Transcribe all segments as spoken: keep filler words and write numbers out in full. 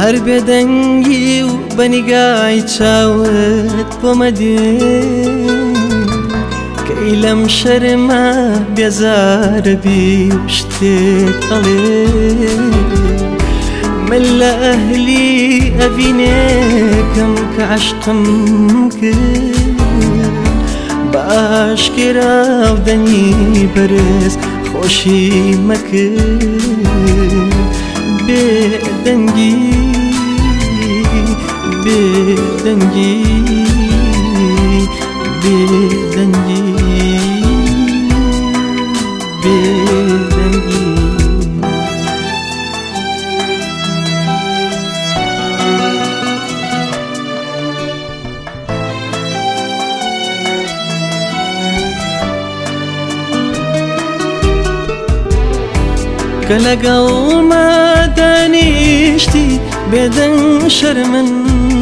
هەر بێدەنگی و بەنیگای چاوت بۆمە دێ کەی لەم شەرمە بێزاربی و شتێک ئەڵێ من لە ئەهلی ئەڤینێکم کە عەشقم کرد بە ئاشکرا و دەنگی بەرز خۆشی مەکرد بێدەنگی بێدەنگی بێدەنگی بێدەنگی کە لەگەڵما دانیشتی بێدەنگ شەرمن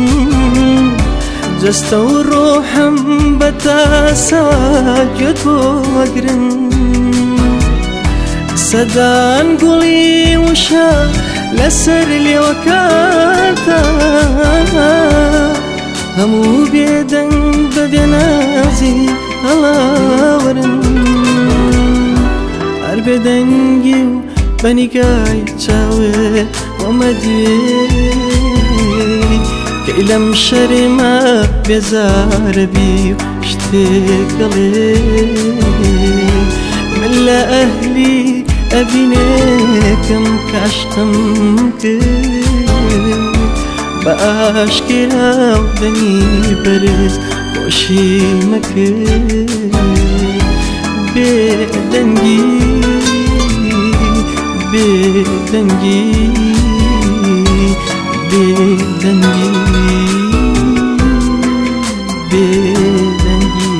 جەستە و ڕۆحم بە تاساگوێت بۆ وەگرن سەدان گوڵی وشە لەسەر لێوەکاتە هەموو بێدەنگ بەبێ نازی هەڵاوەرن هەر بێدەنگی و بەنیگای چاوێ وەمە دێ کەی لەم شەرمە بێزاربی و شتێک ئەڵێ من لە ئەهلی ئەڤینێکم کە عەشقم کرد بە ئاشکرا و دەنگی بەرز خۆشی مەکرد بێدەنگی بێدەنگی بێدەنگی بێدەنگی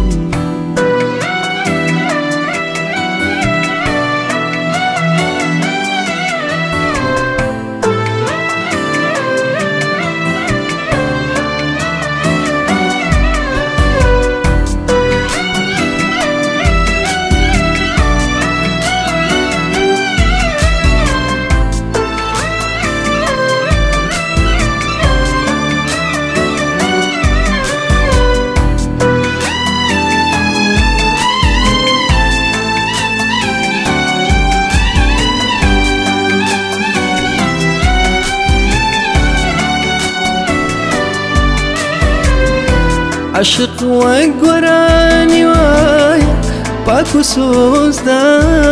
عەشق وەک گۆرانی وایە پاک و سۆزدا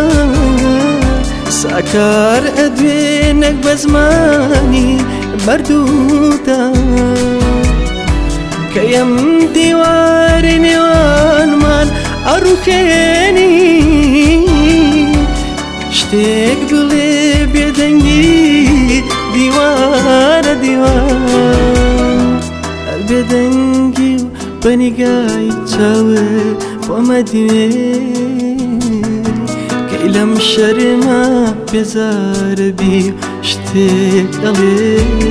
ساکار ئەدوێنێک بە زمانی بەردوودا کەیم دیواری نێوانمان ئەڕووخێنی شتێک بڵێ بێدەنگی دیوارە دیوار هەر بێدەنگی و بەنیگای چاوێ وەمە دێ کەی لەم شەرمە بێزاربی و شتێک ئەڵێ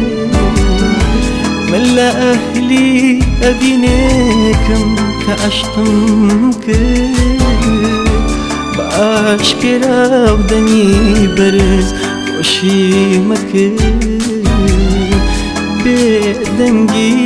من لە ئەهلی ئەڤینێکم کە عەشقم کرد بە ئاشکرا و دەنگی بەرز خۆشی مەکرد بێدەنگی